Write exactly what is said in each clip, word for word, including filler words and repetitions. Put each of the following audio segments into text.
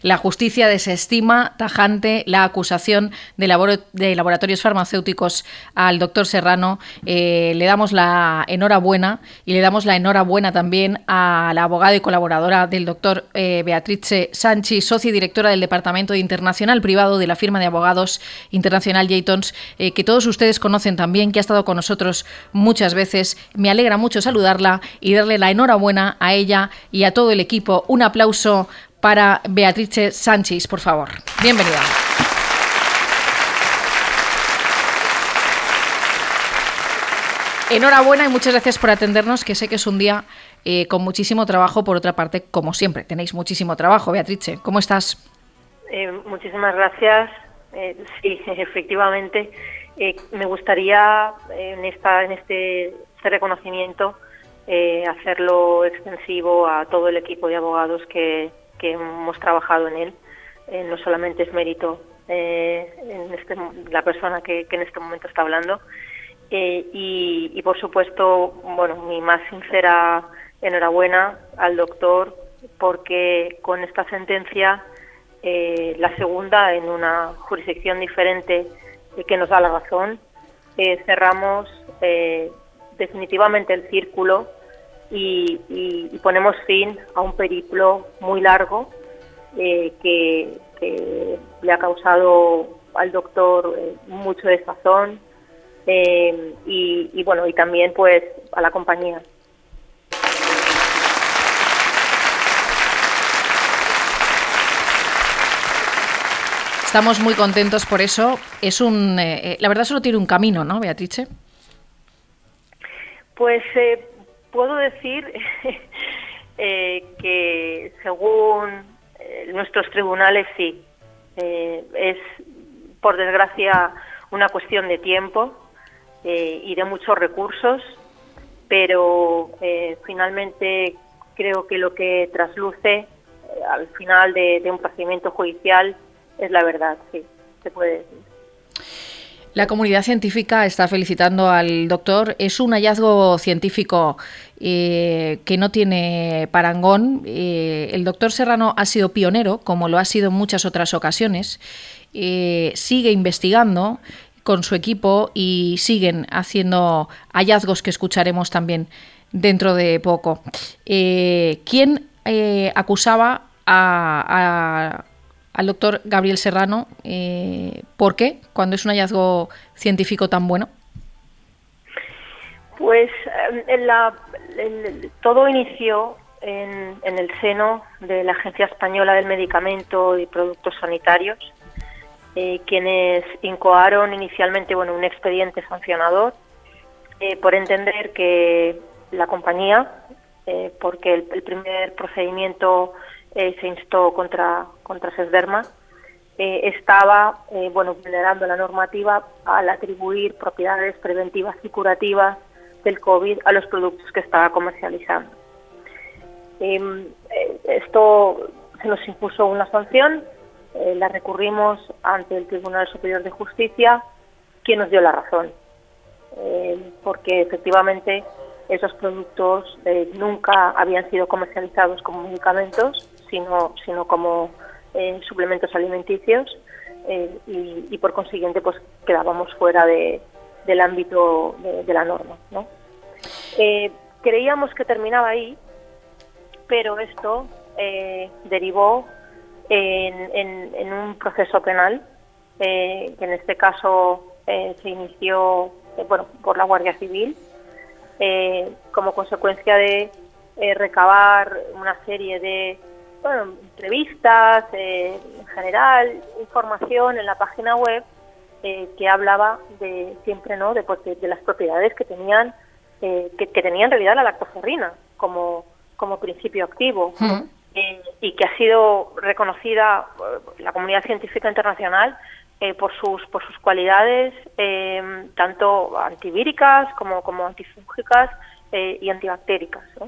La justicia desestima tajante la acusación de, labor- de laboratorios farmacéuticos al doctor Serrano. Eh, le damos la enhorabuena y le damos la enhorabuena también a la abogada y colaboradora del doctor eh, Beatrice Sanchi, socia y directora del Departamento de Internacional Privado de la firma de abogados internacional Yatons, eh, que todos ustedes conocen también, que ha estado con nosotros muchas veces. Me alegra mucho saludarla y darle la enhorabuena a ella y a todo el equipo. Un aplauso para Beatrice Sanchis, por favor. Bienvenida. Enhorabuena y muchas gracias por atendernos, que sé que es un día eh, con muchísimo trabajo. Por otra parte, como siempre, tenéis muchísimo trabajo. Beatrice, ¿cómo estás? Eh, muchísimas gracias. Eh, sí, efectivamente. Eh, me gustaría eh, en, esta, en este, este reconocimiento eh, hacerlo extensivo a todo el equipo de abogados que que hemos trabajado en él. Eh, no solamente es mérito eh, en este, la persona que, que en este momento está hablando, eh, y, y por supuesto, bueno, mi más sincera enhorabuena al doctor, porque con esta sentencia, eh, la segunda en una jurisdicción diferente eh, que nos da la razón, eh, cerramos eh, definitivamente el círculo Y, y, y ponemos fin a un periplo muy largo eh, que, que le ha causado al doctor eh, mucho desazón eh, y, y bueno y también pues a la compañía. Estamos muy contentos por eso. Es un, eh, la verdad solo tiene un camino, ¿no, Beatrice? Pues eh, puedo decir eh, que según eh, nuestros tribunales sí, eh, es por desgracia una cuestión de tiempo eh, y de muchos recursos, pero eh, finalmente creo que lo que trasluce eh, al final de, de un procedimiento judicial es la verdad, sí, se puede decir. La comunidad científica está felicitando al doctor. Es un hallazgo científico eh, que no tiene parangón. Eh, el doctor Serrano ha sido pionero, como lo ha sido en muchas otras ocasiones. Eh, sigue investigando con su equipo y siguen haciendo hallazgos que escucharemos también dentro de poco. Eh, ¿Quién eh, acusaba a... a al doctor Gabriel Serrano? Eh, ¿Por qué? Cuando es un hallazgo científico tan bueno. Pues en la, en, todo inició en, en el seno de la Agencia Española del Medicamento y Productos Sanitarios, eh, quienes incoaron inicialmente bueno, un expediente sancionador eh, por entender que la compañía, eh, porque el, el primer procedimiento Eh, se instó contra contra Sesderma, eh, estaba eh, bueno vulnerando la normativa al atribuir propiedades preventivas y curativas del COVID a los productos que estaba comercializando. Eh, esto se nos impuso una sanción, eh, la recurrimos ante el Tribunal Superior de Justicia, quien nos dio la razón, eh, porque efectivamente esos productos eh, nunca habían sido comercializados como medicamentos, sino sino como eh, suplementos alimenticios eh, y, y por consiguiente pues quedábamos fuera de, del ámbito de, de la norma, ¿no? Eh, creíamos que terminaba ahí, pero esto eh, derivó en, en, en un proceso penal eh, que en este caso eh, se inició eh, bueno por la Guardia Civil eh, como consecuencia de eh, recabar una serie de Bueno, entrevistas, eh, en general, información en la página web eh, que hablaba de siempre, ¿no? De, pues, de, de las propiedades que tenían, eh, que, que tenía en realidad la lactoferrina como como principio activo uh-huh. eh, y que ha sido reconocida por la comunidad científica internacional eh, por sus por sus cualidades eh, tanto antivíricas como como antifúngicas eh, y antibactéricas, ¿no?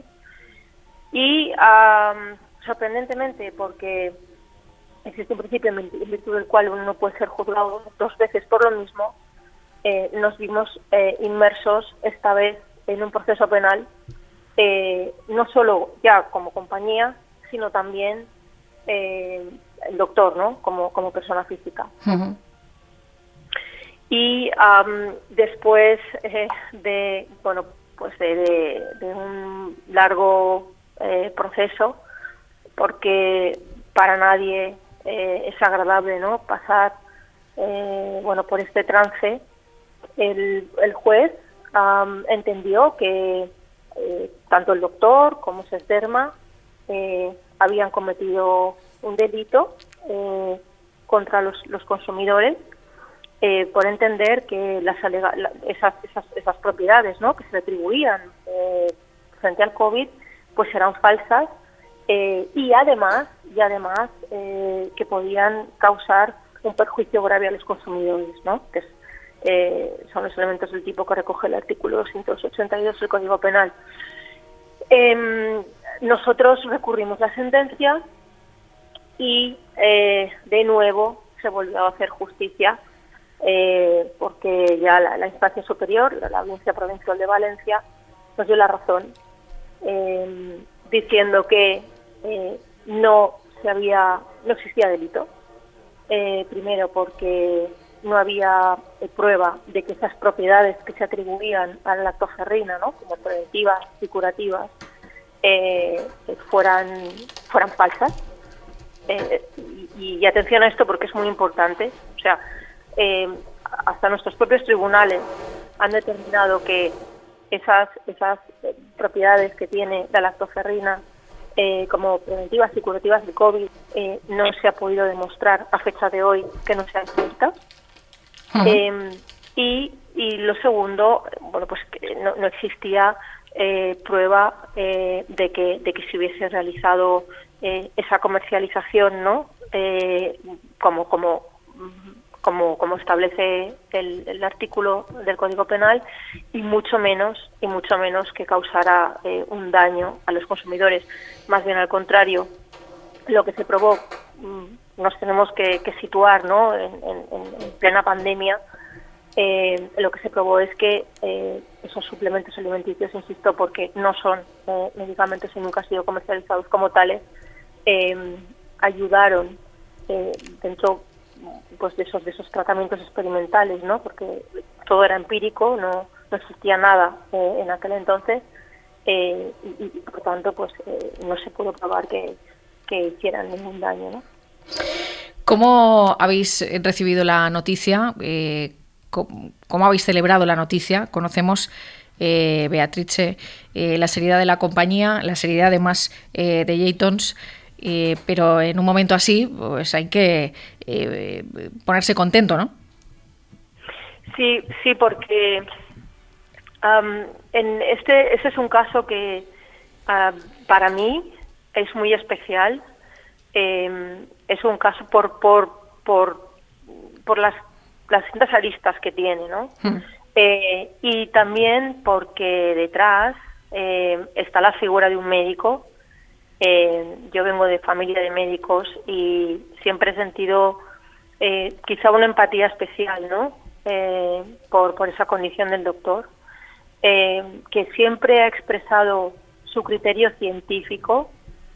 Y um, sorprendentemente, porque existe un principio en virtud del cual uno no puede ser juzgado dos veces por lo mismo, eh, nos vimos eh, inmersos esta vez en un proceso penal, eh, no solo ya como compañía, sino también eh, el doctor, ¿no? Como, como persona física. Uh-huh. Y um, después eh, de, bueno, pues de, de, de un largo eh, proceso, porque para nadie eh, es agradable, ¿no? Pasar, eh, bueno, por este trance, el, el juez um, entendió que eh, tanto el doctor como Sesderma eh, habían cometido un delito eh, contra los, los consumidores, eh, por entender que las alega- la, esas, esas, esas propiedades, ¿no?, que se atribuían eh, frente al COVID, pues eran falsas, eh, y además, y además eh, que podían causar un perjuicio grave a los consumidores, ¿no?, que es, eh, son los elementos del tipo que recoge el artículo doscientos ochenta y dos del Código Penal. Eh, nosotros recurrimos la sentencia y eh, de nuevo se volvió a hacer justicia, eh, porque ya la, la instancia superior, la, la Audiencia Provincial de Valencia, nos dio la razón, eh, diciendo que eh, no se había, no existía delito, eh, primero porque no había eh, prueba de que esas propiedades que se atribuían a la lactoferrina, ¿no?, como preventivas y curativas, eh, fueran fueran falsas. Eh, y, y atención a esto porque es muy importante. O sea, eh, hasta nuestros propios tribunales han determinado que esas esas eh, propiedades que tiene la lactoferrina eh, como preventivas y curativas de COVID eh, no se ha podido demostrar a fecha de hoy que no sean ciertas. Uh-huh. eh, y, y lo segundo, bueno, pues que no, no existía eh, prueba eh, de que de que se hubiese realizado eh, esa comercialización, ¿no?, eh, como como como como establece el, el artículo del Código Penal, y mucho menos y mucho menos que causara eh, un daño a los consumidores. Más bien al contrario, lo que se probó, nos tenemos que, que situar, ¿no?, en, en, en plena pandemia, eh, lo que se probó es que eh, esos suplementos alimenticios, insisto, porque no son eh, medicamentos y nunca han sido comercializados como tales, eh, ayudaron eh, dentro pues de esos de esos tratamientos experimentales, ¿no?, porque todo era empírico, no, no existía nada eh, en aquel entonces, eh, y, y por tanto pues eh, no se pudo probar que, que hicieran ningún daño, ¿no? ¿Cómo habéis recibido la noticia? Eh, ¿cómo, ¿Cómo habéis celebrado la noticia? Conocemos, eh, Beatrice, eh, la seriedad de la compañía, la seriedad además eh, de Jeitons, eh, pero en un momento así pues hay que eh, ponerse contento, ¿no? Sí, sí, porque um, en este, este es un caso que uh, para mí es muy especial. Eh, es un caso por por por por las las distintas aristas que tiene, ¿no? Mm. Eh, y también porque detrás eh, está la figura de un médico. Eh, yo vengo de familia de médicos y siempre he sentido eh, quizá una empatía especial, ¿no?, eh, por por esa condición del doctor, eh, que siempre ha expresado su criterio científico,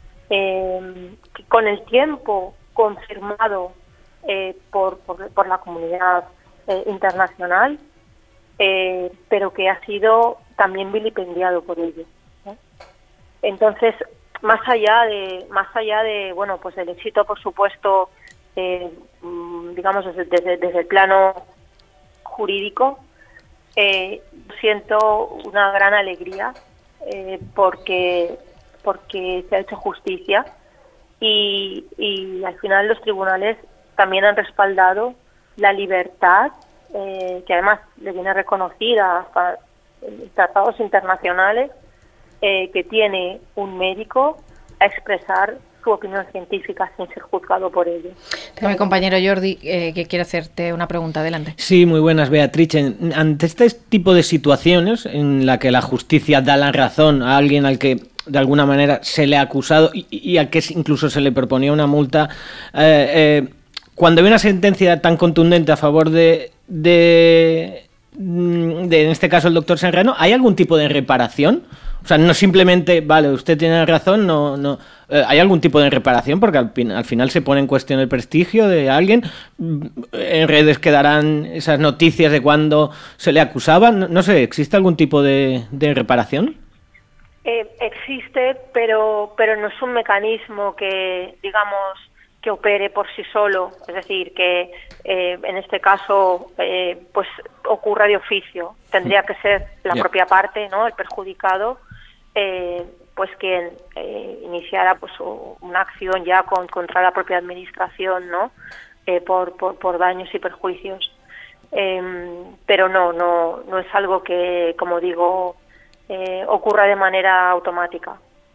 Eh, que con el tiempo confirmado eh, por, por, por la comunidad eh, internacional, eh, pero que ha sido también vilipendiado por ello, ¿no? Entonces, más allá de más allá de bueno, pues el éxito, por supuesto, eh, digamos desde, desde, desde el plano jurídico, eh, siento una gran alegría eh, porque porque se ha hecho justicia y, y al final los tribunales también han respaldado la libertad, eh, que además le viene reconocida hasta en tratados internacionales, eh, que tiene un médico a expresar su opinión científica sin ser juzgado por ello. Tengo mi compañero Jordi eh, que quiere hacerte una pregunta. Adelante. Sí, muy buenas, Beatrice. Ante este tipo de situaciones en la que la justicia da la razón a alguien al que de alguna manera se le ha acusado y, y al que incluso se le proponía una multa, eh, eh, cuando hay una sentencia tan contundente a favor de, de, de, en este caso, el doctor Serrano, ¿hay algún tipo de reparación? O sea, no simplemente, vale, usted tiene razón, no, no. Eh, ¿hay algún tipo de reparación? Porque al, al final se pone en cuestión el prestigio de alguien. En redes quedarán esas noticias de cuando se le acusaba. No, no sé, ¿existe algún tipo de, de reparación? Eh, existe, pero, pero no es un mecanismo que, digamos, que opere por sí solo. Es decir, que eh, en este caso eh, pues ocurra de oficio. Tendría que ser la yeah. propia parte, ¿no? El perjudicado, eh, pues quien eh, iniciara pues una acción ya con, contra la propia administración, ¿no? Eh, por, por, por daños y perjuicios. Eh, pero no, no, no es algo que, como digo, eh, ocurra de manera automática.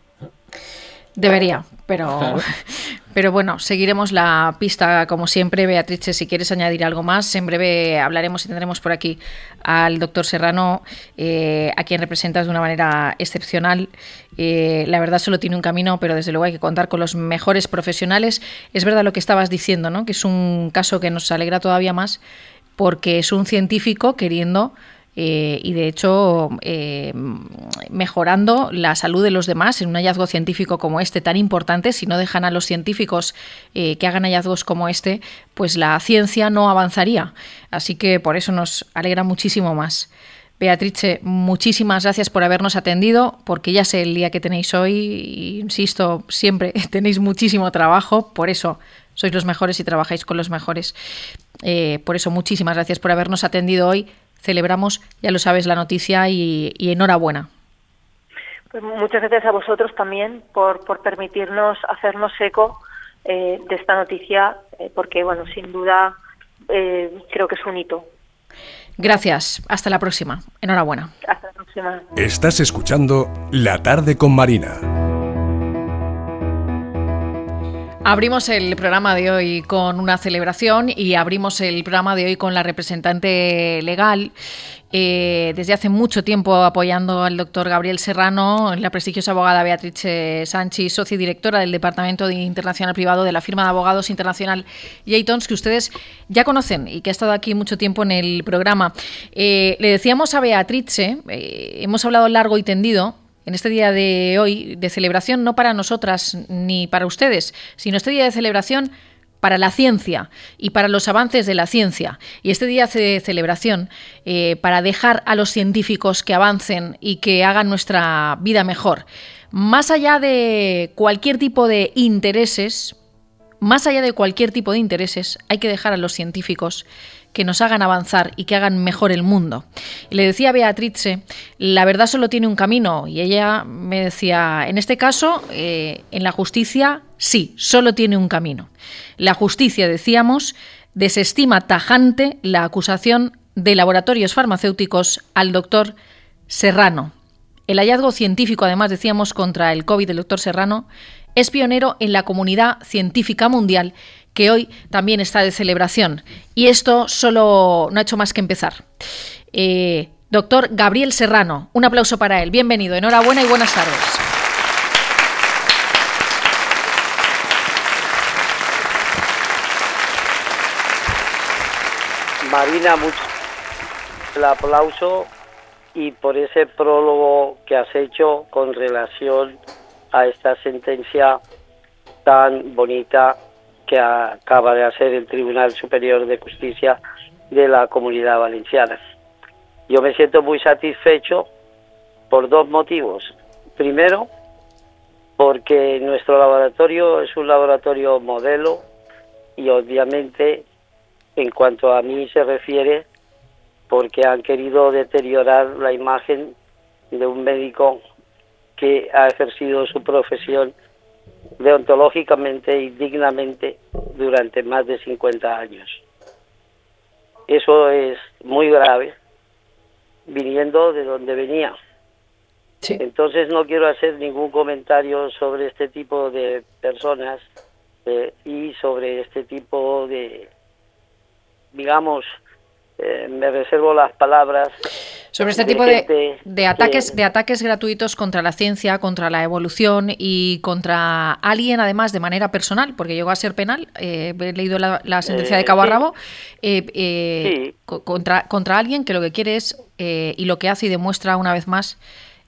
Debería, pero, claro. pero bueno, seguiremos la pista como siempre. Beatrice, si quieres añadir algo más, en breve hablaremos y tendremos por aquí al doctor Serrano, eh, a quien representas de una manera excepcional. Eh, la verdad solo tiene un camino, pero desde luego hay que contar con los mejores profesionales. Es verdad lo que estabas diciendo, ¿no? Que es un caso que nos alegra todavía más porque es un científico queriendo... Eh, y de hecho eh, mejorando la salud de los demás en un hallazgo científico como este tan importante. Si no dejan a los científicos eh, que hagan hallazgos como este, pues la ciencia no avanzaría, así que por eso nos alegra muchísimo más. Beatrice, muchísimas gracias por habernos atendido, porque ya sé el día que tenéis hoy y, insisto, siempre tenéis muchísimo trabajo, por eso sois los mejores y trabajáis con los mejores. Eh, por eso muchísimas gracias por habernos atendido hoy. Celebramos, ya lo sabes, la noticia y, y enhorabuena. Pues muchas gracias a vosotros también por, por permitirnos hacernos eco eh, de esta noticia, eh, porque, bueno, sin duda eh, creo que es un hito. Gracias. Hasta la próxima. Enhorabuena. Hasta la próxima. Estás escuchando La Tarde con Marina. Abrimos el programa de hoy con una celebración y abrimos el programa de hoy con la representante legal, eh, desde hace mucho tiempo apoyando al doctor Gabriel Serrano, la prestigiosa abogada Beatrice Sanchi, socia y directora del Departamento de Internacional Privado de la firma de abogados internacional Yatons, que ustedes ya conocen y que ha estado aquí mucho tiempo en el programa. Eh, le decíamos a Beatrice, eh, hemos hablado largo y tendido, en este día de hoy, de celebración, no para nosotras ni para ustedes, sino este día de celebración para la ciencia y para los avances de la ciencia. Y este día de celebración eh, para dejar a los científicos que avancen y que hagan nuestra vida mejor. Más allá de cualquier tipo de intereses, más allá de cualquier tipo de intereses, hay que dejar a los científicos que nos hagan avanzar y que hagan mejor el mundo. Y le decía a Beatrice, la verdad solo tiene un camino, y ella me decía, en este caso, eh, en la justicia, sí, solo tiene un camino. La justicia, decíamos, desestima tajante la acusación de laboratorios farmacéuticos al doctor Serrano. El hallazgo científico, además, decíamos, contra el COVID del doctor Serrano, es pionero en la comunidad científica mundial, que hoy también está de celebración. Y esto solo no ha hecho más que empezar. Eh, doctor Gabriel Serrano, un aplauso para él. Bienvenido, enhorabuena y buenas tardes. Marina, mucho el aplauso y por ese prólogo que has hecho con relación a esta sentencia tan bonita que acaba de hacer el Tribunal Superior de Justicia de la Comunidad Valenciana. Yo me siento muy satisfecho por dos motivos. Primero, porque nuestro laboratorio es un laboratorio modelo y obviamente, en cuanto a mí se refiere, porque han querido deteriorar la imagen de un médico que ha ejercido su profesión deontológicamente y dignamente durante más de cincuenta años. Eso es muy grave, viniendo de donde venía. Sí. Entonces no quiero hacer ningún comentario sobre este tipo de personas eh, y sobre este tipo de, digamos, eh, me reservo las palabras. Sobre este tipo de, de ataques de ataques gratuitos contra la ciencia, contra la evolución y contra alguien, además, de manera personal, porque llegó a ser penal, eh, he leído la, la sentencia eh, de cabo a rabo, eh, eh, sí. contra, contra alguien que lo que quiere es, eh, y lo que hace y demuestra una vez más,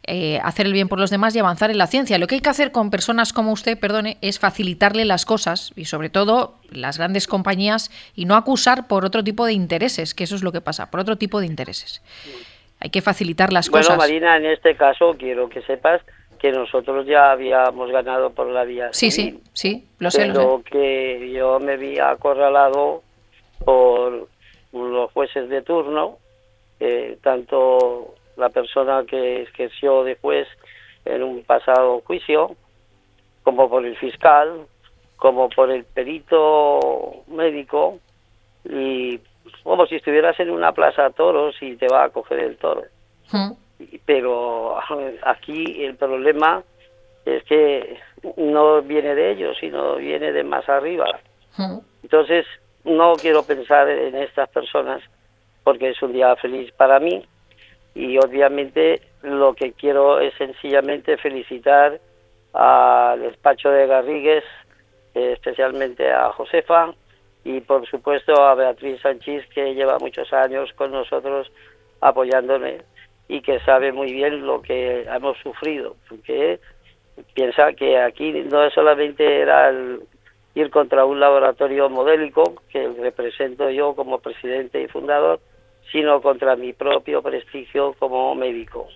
eh, hacer el bien por los demás y avanzar en la ciencia. Lo que hay que hacer con personas como usted, perdone, es facilitarle las cosas y sobre todo las grandes compañías y no acusar por otro tipo de intereses, que eso es lo que pasa, por otro tipo de intereses. Hay que facilitar las bueno, cosas. Bueno, Marina, en este caso quiero que sepas que nosotros ya habíamos ganado por la vía sí, civil. Sí, sí, lo sé, pero lo sé. que yo me vi acorralado por los jueces de turno, eh, tanto la persona que ejerció de juez en un pasado juicio, como por el fiscal, como por el perito médico, y como si estuvieras en una plaza de toros y te va a coger el toro. ¿Mm? Pero aquí el problema es que no viene de ellos, sino viene de más arriba. ¿Mm? Entonces, no quiero pensar en estas personas porque es un día feliz para mí y obviamente lo que quiero es sencillamente felicitar al despacho de Garrigues, especialmente a Josefa y por supuesto a Beatriz Sánchez, que lleva muchos años con nosotros apoyándome y que sabe muy bien lo que hemos sufrido, porque piensa que aquí no solamente era el ir contra un laboratorio modélico, que represento yo como presidente y fundador, sino contra mi propio prestigio como médico.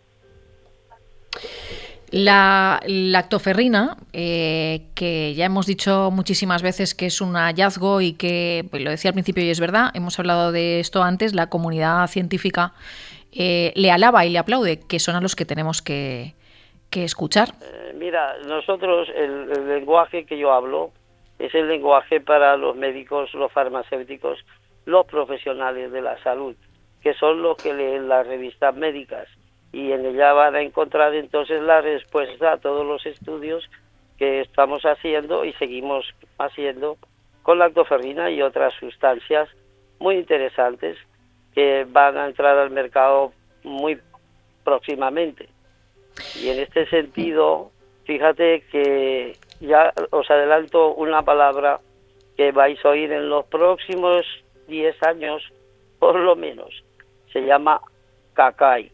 La lactoferrina, eh, que ya hemos dicho muchísimas veces que es un hallazgo y que, pues lo decía al principio y es verdad, hemos hablado de esto antes, la comunidad científica eh, le alaba y le aplaude, que son a los que tenemos que, que escuchar. Eh, mira, nosotros el, el lenguaje que yo hablo es el lenguaje para los médicos, los farmacéuticos, los profesionales de la salud, que son los que leen las revistas médicas y en ella van a encontrar entonces la respuesta a todos los estudios que estamos haciendo y seguimos haciendo con lactoferrina y otras sustancias muy interesantes que van a entrar al mercado muy próximamente. Y en este sentido, fíjate que ya os adelanto una palabra que vais a oír en los próximos diez años, por lo menos. Se llama cacay.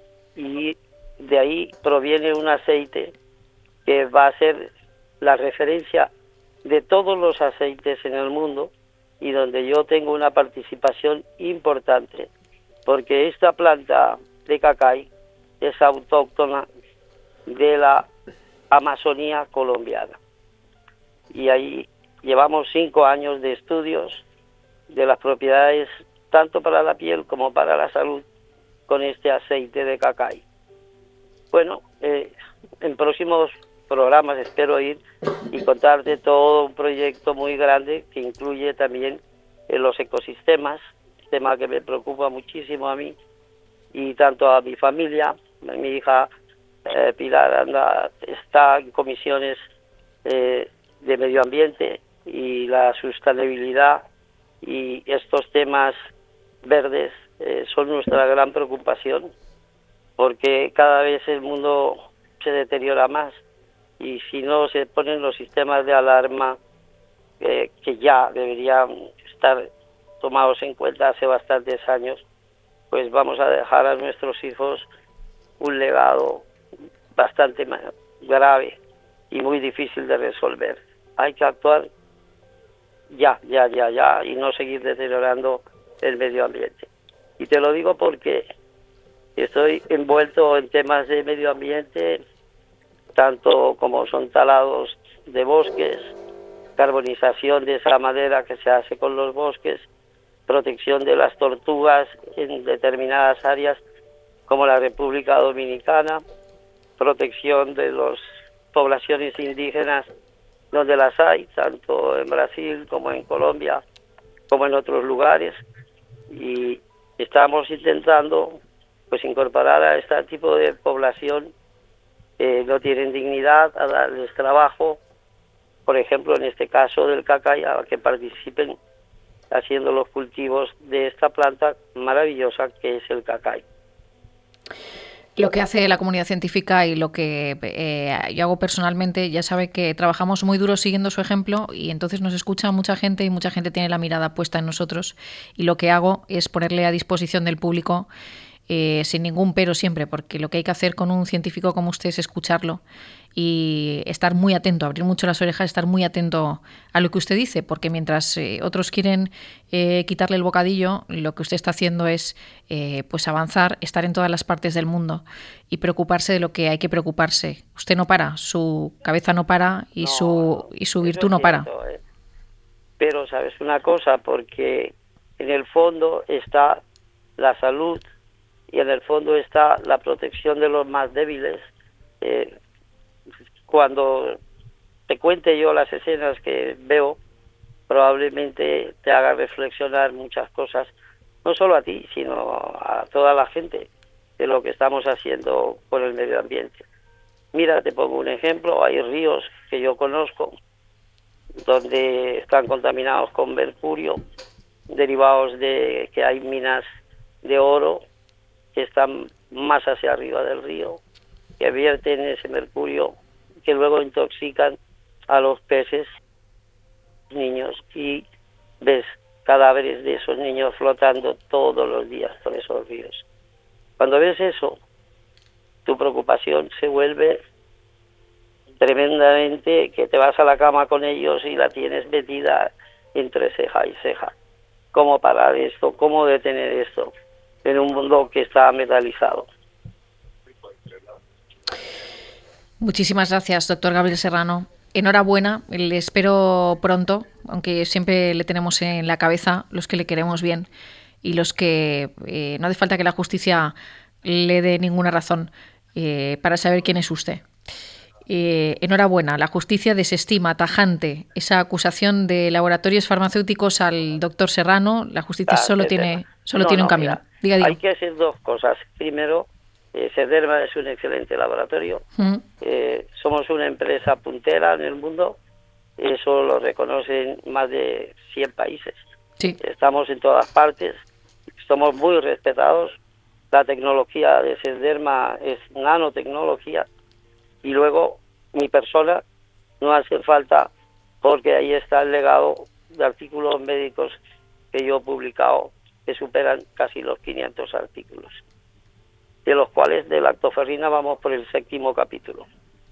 Y de ahí proviene un aceite que va a ser la referencia de todos los aceites en el mundo y donde yo tengo una participación importante, porque esta planta de cacay es autóctona de la Amazonía colombiana. Y ahí llevamos cinco años de estudios de las propiedades tanto para la piel como para la salud con este aceite de cacay. Bueno, eh, en próximos programas espero ir y contarte todo un proyecto muy grande que incluye también eh, los ecosistemas, tema que me preocupa muchísimo a mí y tanto a mi familia. Mi hija eh, Pilar anda, está en comisiones eh, de medio ambiente y la sostenibilidad y estos temas verdes eh, son nuestra gran preocupación, porque cada vez el mundo se deteriora más y si no se ponen los sistemas de alarma eh, que ya deberían estar tomados en cuenta hace bastantes años, pues vamos a dejar a nuestros hijos un legado bastante grave y muy difícil de resolver. Hay que actuar ya, ya, ya, ya y no seguir deteriorando el medio ambiente. Y te lo digo porque estoy envuelto en temas de medio ambiente, tanto como son talados de bosques, carbonización de esa madera que se hace con los bosques, protección de las tortugas en determinadas áreas como la República Dominicana, protección de las poblaciones indígenas donde las hay, tanto en Brasil como en Colombia, como en otros lugares, y estamos intentando pues incorporar a este tipo de población que no tienen dignidad, a darles trabajo, por ejemplo en este caso del cacay, a que participen haciendo los cultivos de esta planta maravillosa que es el cacay. Lo que hace la comunidad científica y lo que eh, yo hago personalmente, ya sabe que trabajamos muy duro siguiendo su ejemplo y entonces nos escucha mucha gente y mucha gente tiene la mirada puesta en nosotros y lo que hago es ponerle a disposición del público eh, sin ningún pero siempre, porque lo que hay que hacer con un científico como usted es escucharlo y estar muy atento, abrir mucho las orejas, estar muy atento a lo que usted dice, porque mientras eh, otros quieren eh, quitarle el bocadillo, lo que usted está haciendo es eh, pues avanzar, estar en todas las partes del mundo y preocuparse de lo que hay que preocuparse. Usted no para, su cabeza no para y no, su y su virtud es no para. cierto, eh. Pero sabes una cosa, porque en el fondo está la salud y en el fondo está la protección de los más débiles. Eh, Cuando te cuente yo las escenas que veo, probablemente te haga reflexionar muchas cosas, no solo a ti, sino a toda la gente, de lo que estamos haciendo con el medio ambiente. Mira, te pongo un ejemplo, hay ríos que yo conozco donde están contaminados con mercurio, derivados de que hay minas de oro que están más hacia arriba del río, que vierten ese mercurio, que luego intoxican a los peces, niños, y ves cadáveres de esos niños flotando todos los días por esos ríos. Cuando ves eso, tu preocupación se vuelve tremendamente, que te vas a la cama con ellos y la tienes metida entre ceja y ceja. ¿Cómo parar esto? ¿Cómo detener esto en un mundo que está metalizado? Muchísimas gracias, doctor Gabriel Serrano. Enhorabuena, le espero pronto, aunque siempre le tenemos en la cabeza los que le queremos bien y los que eh, no hace falta que la justicia le dé ninguna razón eh, para saber quién es usted. Eh, enhorabuena, la justicia desestima tajante esa acusación de laboratorios farmacéuticos al doctor Serrano. La justicia ah, solo tiene solo no, tiene un no, camino. Mira, diga, diga. Hay que hacer dos cosas. Primero, eh, Sederma es un excelente laboratorio. Mm. Eh, somos una empresa puntera en el mundo. Eso lo reconocen más de cien países. Sí. Estamos en todas partes. Somos muy respetados. La tecnología de Sederma es nanotecnología. Y luego, mi persona no hace falta, porque ahí está el legado de artículos médicos que yo he publicado, que superan casi los quinientos artículos, de los cuales de lactoferrina vamos por el séptimo capítulo.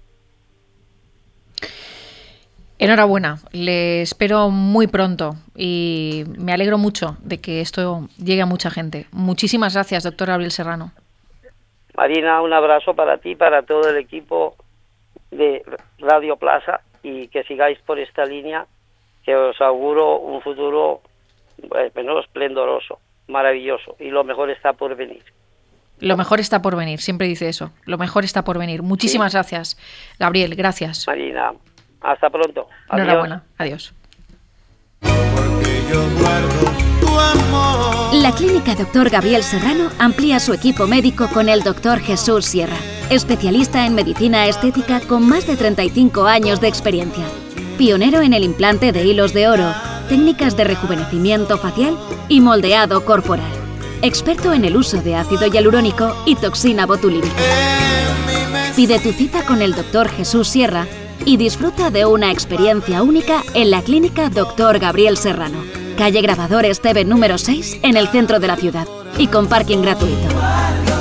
Enhorabuena, le espero muy pronto y me alegro mucho de que esto llegue a mucha gente. Muchísimas gracias, doctor Gabriel Serrano. Marina, un abrazo para ti, para todo el equipo de Radio Plaza, y que sigáis por esta línea, que os auguro un futuro bueno, esplendoroso, maravilloso, y lo mejor está por venir. Lo mejor está por venir, siempre dice eso, lo mejor está por venir. Muchísimas sí. gracias, Gabriel, gracias. Marina, hasta pronto. Adiós. Enhorabuena, adiós. Porque yo guardo tu amor. La clínica doctor Gabriel Serrano amplía su equipo médico con el doctor Jesús Sierra, especialista en medicina estética con más de treinta y cinco años de experiencia. Pionero en el implante de hilos de oro, técnicas de rejuvenecimiento facial y moldeado corporal. Experto en el uso de ácido hialurónico y toxina botulínica. Pide tu cita con el doctor Jesús Sierra y disfruta de una experiencia única en la clínica doctor Gabriel Serrano, calle Grabador Esteve número seis, en el centro de la ciudad, y con parking gratuito.